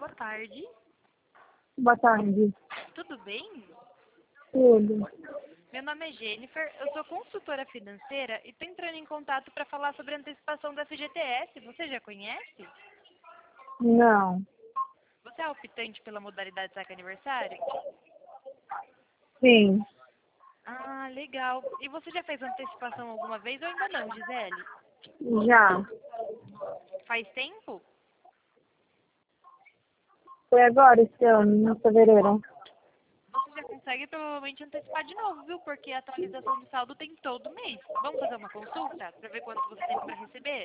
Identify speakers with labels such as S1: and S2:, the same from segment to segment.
S1: boa tarde.
S2: Boa tarde.
S1: Tudo bem?
S2: Tudo.
S1: Meu nome é Jennifer, eu sou consultora financeira e estou entrando em contato para falar sobre a antecipação da FGTS. Você já conhece?
S2: Não.
S1: Você é optante pela modalidade saque aniversário?
S2: Sim.
S1: Ah, legal. E você já fez antecipação alguma vez ou ainda não, Gisele?
S2: Já.
S1: Faz tempo?
S2: Foi agora esse ano, em fevereiro.
S1: Você já consegue provavelmente antecipar de novo, viu? Porque a atualização do saldo tem todo mês. Vamos fazer uma consulta para ver quanto você tem para receber?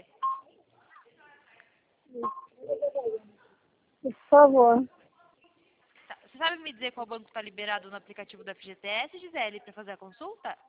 S2: Por favor.
S1: Tá. Você sabe me dizer qual banco está liberado no aplicativo da FGTS, Gisele, para fazer a consulta?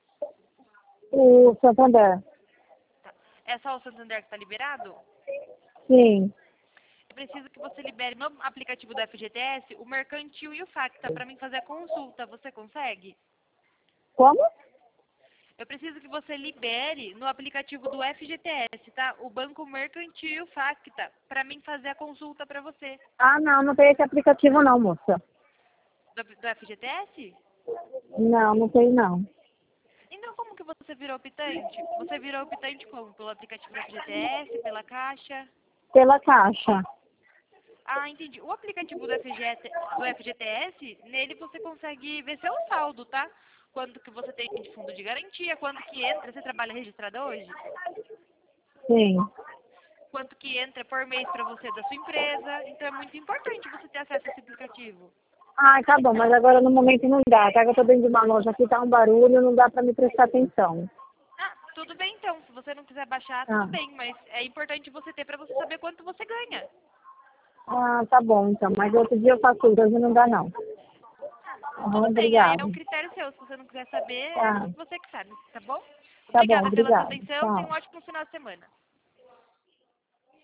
S2: O Santander.
S1: Tá. É só o Santander que está liberado?
S2: Sim.
S1: Eu preciso que você libere no aplicativo da FGTS o Mercantil e o Facta para mim fazer a consulta. Você consegue?
S2: Como?
S1: Eu preciso que você libere no aplicativo do FGTS, tá? O Banco Mercantil e o Facta para mim fazer a consulta para você.
S2: Ah, não tem esse aplicativo não, moça.
S1: Do FGTS?
S2: Não tem não.
S1: Então, como que você virou optante? Você virou optante como? Pelo aplicativo da FGTS, pela Caixa?
S2: Pela Caixa.
S1: Ah, entendi. O aplicativo do FGTS, nele você consegue ver seu saldo, tá? Quanto que você tem de fundo de garantia, quanto que entra, você trabalha registrada hoje?
S2: Sim.
S1: Quanto que entra por mês para você da sua empresa. Então é muito importante você ter acesso a esse aplicativo.
S2: Ah, tá bom, mas agora no momento não dá, tá? Que eu tô dentro de uma loja aqui, tá um barulho, não dá pra me prestar atenção.
S1: Ah, tudo bem então. Se você não quiser baixar, tudo
S2: Ah,
S1: bem. Mas é importante você ter para você saber quanto você ganha.
S2: tá bom então, mas outro dia eu faço isso, hoje não dá não.
S1: Tudo bem, aí é
S2: Obrigada.
S1: um critério seu. Se você não quiser saber,
S2: Tá,
S1: você que sabe, tá bom?
S2: tá bom,
S1: Obrigada pela sua
S2: obrigada.
S1: atenção. Tenha
S2: Tchau.
S1: um ótimo final de semana.